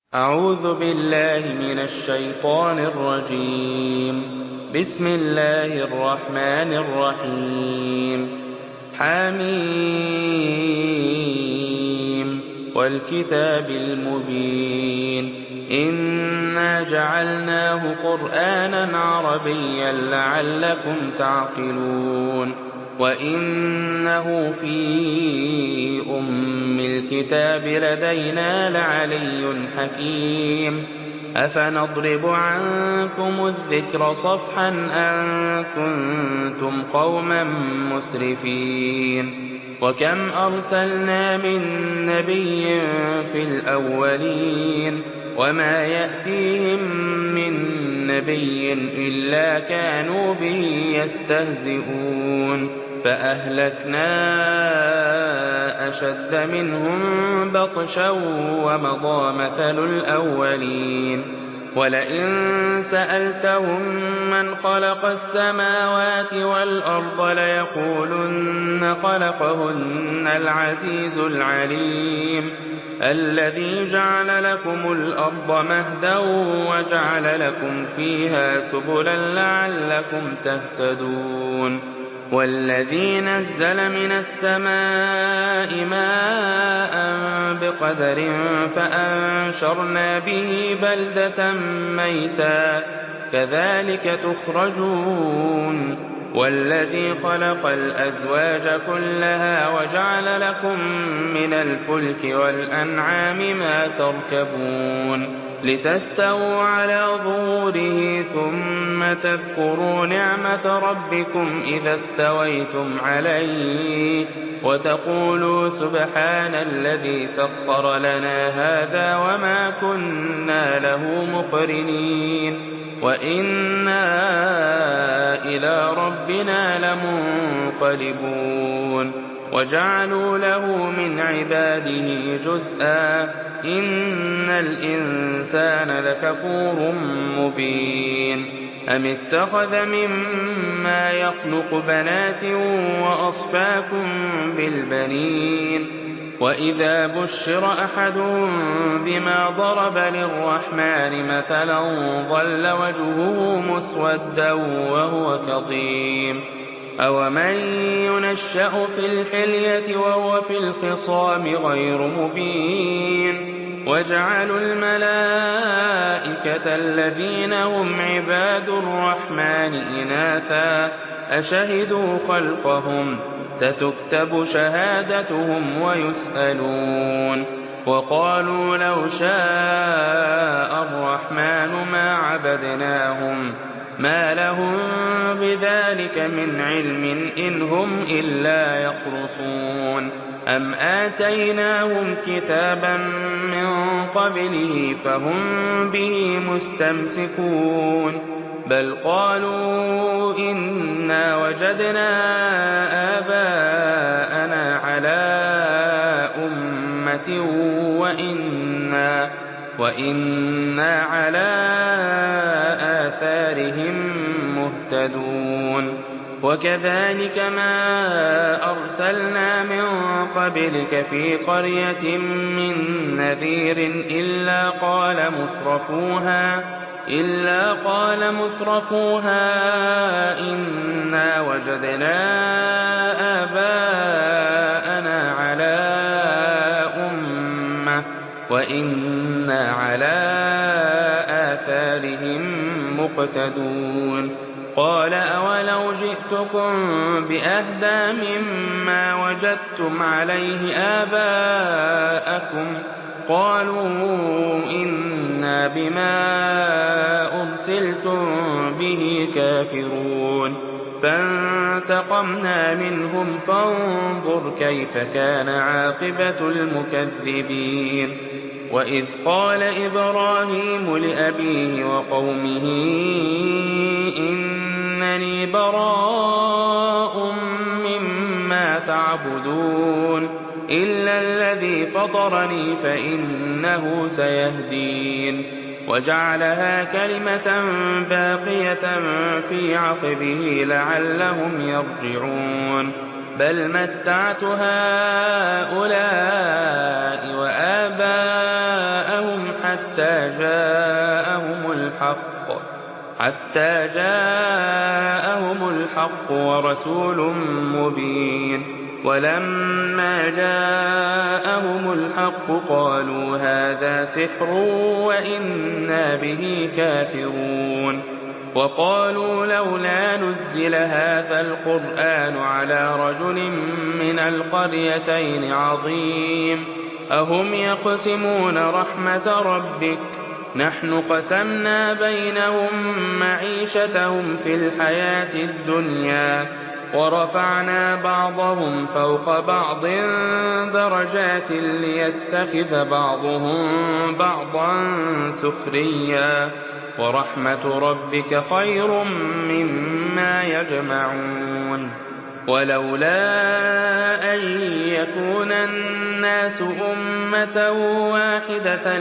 أعوذ بالله من الشيطان الرجيم. بسم الله الرحمن الرحيم. حميم والكتاب المبين. إنا جعلناه قرآنا عربيا لعلكم تعقلون. وإنه في أم الكتاب لدينا لعلي حكيم. أفنضرب عنكم الذكر صفحا أن كنتم قوما مسرفين. وكم أرسلنا من نبي في الأولين وما يأتيهم من نبي إلا كانوا به يستهزئون. فأهلكنا أشد منهم بطشا ومضى مثل الأولين. ولئن سألتهم من خلق السماوات والأرض ليقولن خلقهن العزيز العليم. الذي جعل لكم الأرض مهدا وجعل لكم فيها سبلا لعلكم تهتدون. والذي نزل من السماء ماء بقدر فأنشرنا به بلدة ميتا كذلك تخرجون. والذي خلق الأزواج كلها وجعل لكم من الفلك والأنعام ما تركبون لتستووا على ظهوره ثم تذكروا نعمة ربكم إذا استويتم عليه وتقولوا سبحان الذي سخر لنا هذا وما كنا له مقرنين وإنا إلى ربنا لمنقلبون. وجعلوا له من عباده جزءا إن الإنسان لكفور مبين. أم اتخذ مما يخلق بنات وأصفاكم بالبنين. وإذا بشر أحدهم بما ضرب للرحمن مثلا ظل وجهه مسودا وهو كظيم. أومن ينشأ في الحلية وهو في الخصام غير مبين. وجعلوا الملائكة الذين هم عباد الرحمن إناثا أشهدوا خلقهم ستكتب شهادتهم ويسألون. وقالوا لو شاء الرحمن ما عبدناهم ما لهم بذلك من علم إن هم إلا يخرصون. أم آتيناهم كتابا من قبله فهم به مستمسكون. بل قالوا إنا وجدنا آباءنا على أمة وإنا على آثارهم مهتدون. وكذلك ما أرسلنا من قبلك في قرية من نذير إلا قال مترفوها إنا وجدنا آباءنا على أمة وإنا على آثارهم مقتدون. قال أولو جئتكم بأهدى مما وجدتم عليه آباءكم قالوا إنا بما أرسلتم به كافرون. فانتقمنا منهم فانظر كيف كان عاقبة المكذبين. وإذ قال إبراهيم لأبيه وقومه إنني براء مما تعبدون إلا الذي فطرني فإنه سيهدين. وجعلها كلمة باقية في عقبه لعلهم يرجعون. بل متعت هؤلاء وآباءهم حتى جاءهم الحق ورسول مبين. ولما جاءهم الحق قالوا هذا سحر وإنا به كافرون. وقالوا لولا نزل هذا القرآن على رجل من القريتين عظيم أهم يقسمون رحمة ربك نحن قسمنا بينهم معيشتهم في الحياة الدنيا ورفعنا بعضهم فوق بعض درجات ليتخذ بعضهم بعضا سخريا ورحمة ربك خير مما يجمعون. ولولا أن يكون الناس أمة واحدة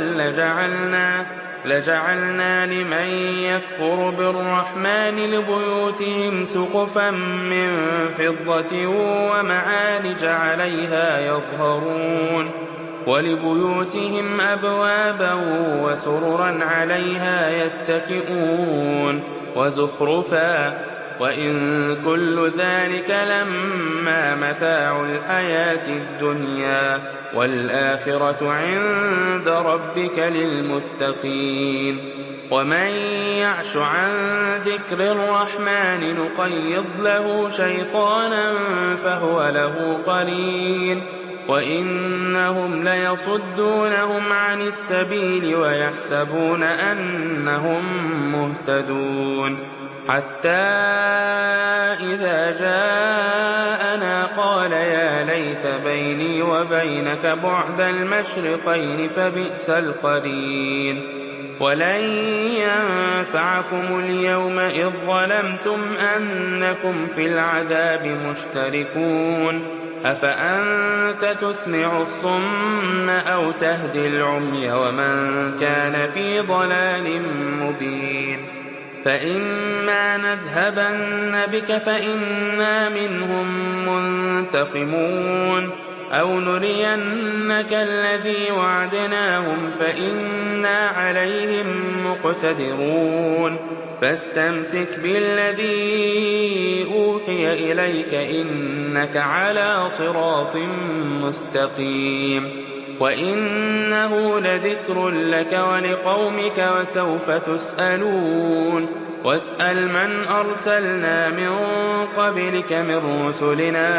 لجعلنا لمن يكفر بالرحمن لبيوتهم سقفا من فضة ومعارج عليها يظهرون ولبيوتهم أبوابا وسررا عليها يتكئون وزخرفا وإن كل ذلك لما متاع الحياة الدنيا والآخرة عند ربك للمتقين. ومن يعش عن ذكر الرحمن نقيض له شيطانا فهو له قرين وإنهم ليصدونهم عن السبيل ويحسبون أنهم مهتدون. حتى إذا جاءنا قال يا ليت بيني وبينك بعد المشرقين فبئس القرين. ولن ينفعكم اليوم إذ ظلمتم أنكم في العذاب مشتركون أفأنت تسمع الصم أو تهدي العمي ومن كان في ضلال مبين. فإما نذهبن بك فإنا منهم منتقمون أو نرينك الذي وعدناهم فإنا عليهم مقتدرون. فاستمسك بالذي أوحي إليك إنك على صراط مستقيم. وإنه لذكر لك ولقومك وسوف تسألون. واسأل من أرسلنا من قبلك من رسلنا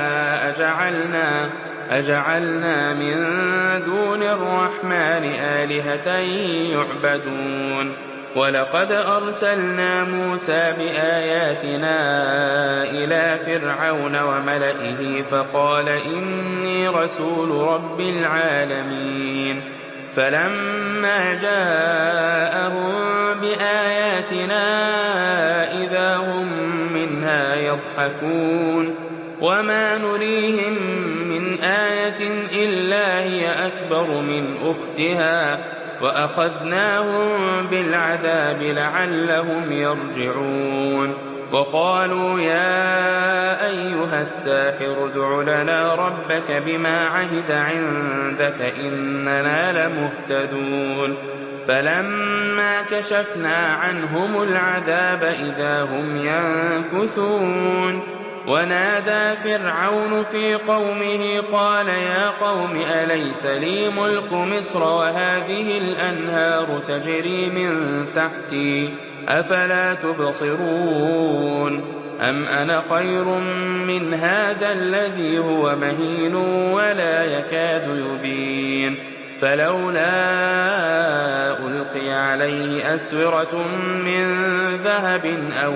أجعلنا من دون الرحمن آلهة يعبدون. ولقد أرسلنا موسى بآياتنا إلى فرعون وملئه فقال إني رسول رب العالمين. فلما جاءهم بآياتنا إذا هم منها يضحكون وما نريهم من آية إلا هي أكبر من أختها وأخذناهم بالعذاب لعلهم يرجعون. وقالوا يا أيها الساحر ادع لنا ربك بما عهد عندك إننا لمهتدون. فلما كشفنا عنهم العذاب إذا هم ينكثون. ونادى فرعون في قومه قال يا قوم أليس لي ملك مصر وهذه الأنهار تجري من تحتي أفلا تبصرون أم أنا خير من هذا الذي هو مهين ولا يكاد يبين. فلولا ألقي عليه أسورة من ذهب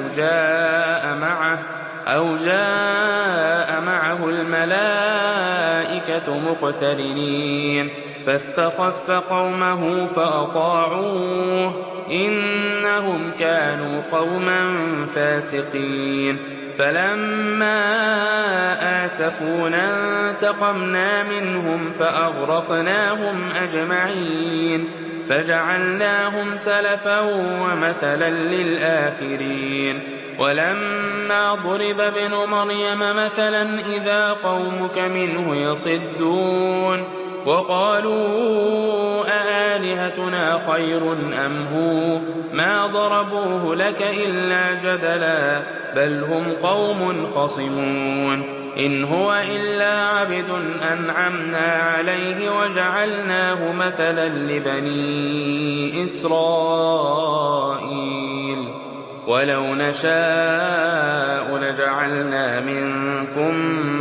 أو جاء معه الملائكة مقترنين فاستخف قومه فأطاعوه إنهم كانوا قوما فاسقين. فلما آسفونا انتقمنا منهم فأغرقناهم أجمعين فجعلناهم سلفا ومثلا للآخرين. ولما ضرب ابن مريم مثلا إذا قومك منه يصدون وقالوا أآلهتنا خير أم هو ما ضربوه لك إلا جدلا بل هم قوم خصمون إن هو إلا عبد أنعمنا عليه وجعلناه مثلا لبني إسرائيل ولو نشاء لجعلنا منكم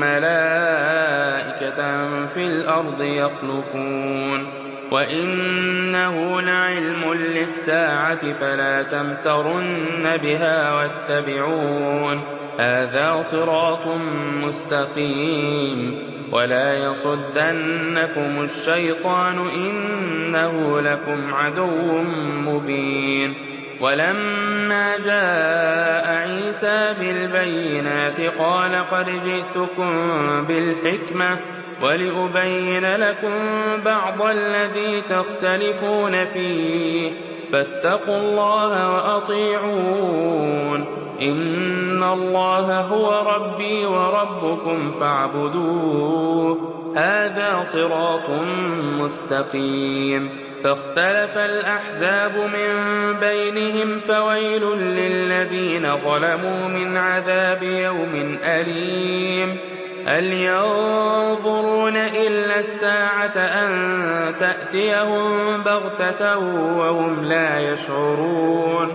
ملائكة في الأرض يخلفون وإنه لعلم للساعة فلا تمترن بها واتبعون هذا صراط مستقيم ولا يصدنكم الشيطان إنه لكم عدو مبين ولما جاء عيسى بالبينات قال قد جئتكم بالحكمة ولأبين لكم بعض الذي تختلفون فيه فاتقوا الله وأطيعون إن الله هو ربي وربكم فاعبدوه هذا صراط مستقيم فاختلف الأحزاب من بينهم فويل للذين ظلموا من عذاب يوم أليم هل ينظرون إلا الساعة أن تأتيهم بغتة وهم لا يشعرون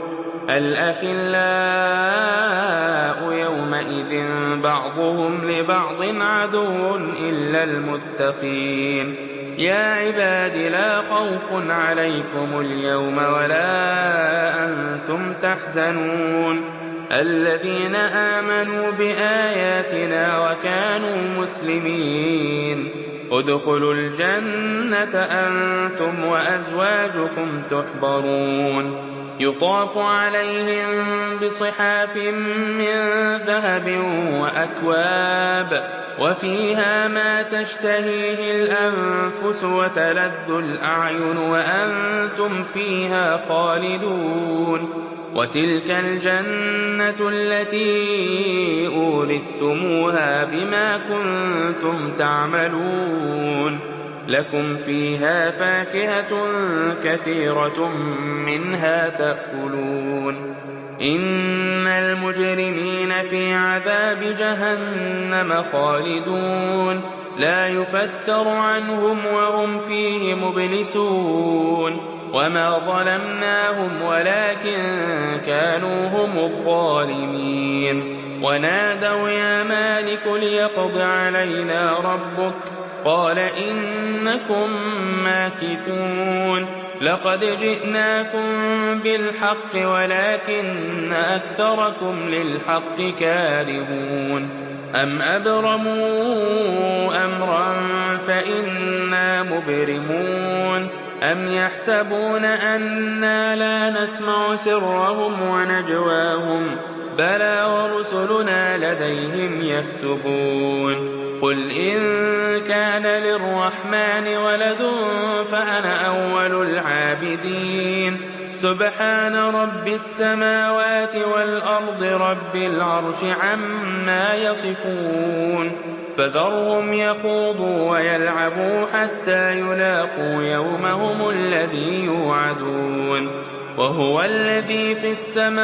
الأخلاء يومئذ بعضهم لبعض عدو إلا المتقين يا عباد لا خوف عليكم اليوم ولا أنتم تحزنون الذين آمنوا بآياتنا وكانوا مسلمين ادخلوا الجنة أنتم وأزواجكم تحبرون يطاف عليهم بصحاف من ذهب وأكواب وفيها ما تشتهيه الأنفس وتلذ الأعين وأنتم فيها خالدون وتلك الجنة التي أورثتموها بما كنتم تعملون لكم فيها فاكهة كثيرة منها تأكلون إن المجرمين في عذاب جهنم خالدون لا يفتر عنهم وهم فيه مبلسون وما ظلمناهم ولكن كانوا هم الظالمين ونادوا يا مالك ليقض علينا ربك قال إنكم ماكثون لقد جئناكم بالحق ولكن أكثركم للحق كارهون أم أبرموا أمرا فإنا مبرمون أم يحسبون أنا لا نسمع سرهم ونجواهم بلى ورسلنا لديهم يكتبون قل إن كان للرحمن ولد فأنا أول العابدين سبحان رب السماوات والأرض رب العرش عما يصفون فذرهم يخوضوا ويلعبوا حتى يلاقوا يومهم الذي يوعدون وهو الذي في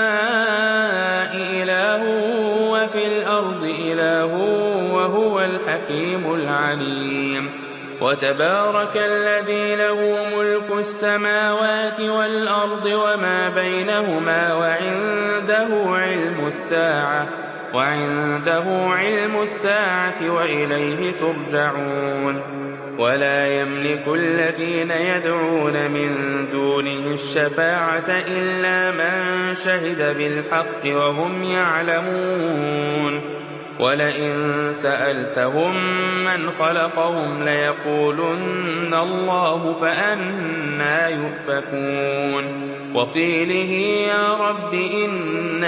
السماء إله وفي الأرض إله وهو الحكيم العليم وتبارك الذي له ملك السماوات والأرض وما بينهما وعنده علم الساعة وإليه ترجعون ولا يملك الذين يدعون من دونه الشفاعة إلا من شهد بالحق وهم يعلمون ولئن سألتهم من خلقهم ليقولن الله فأنى يؤفكون وقيله يا رب إن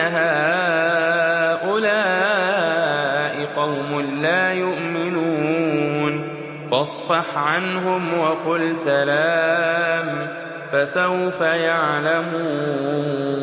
هؤلاء قوم لا يؤمنون فاصفح عنهم وقل سلام فسوف يعلمون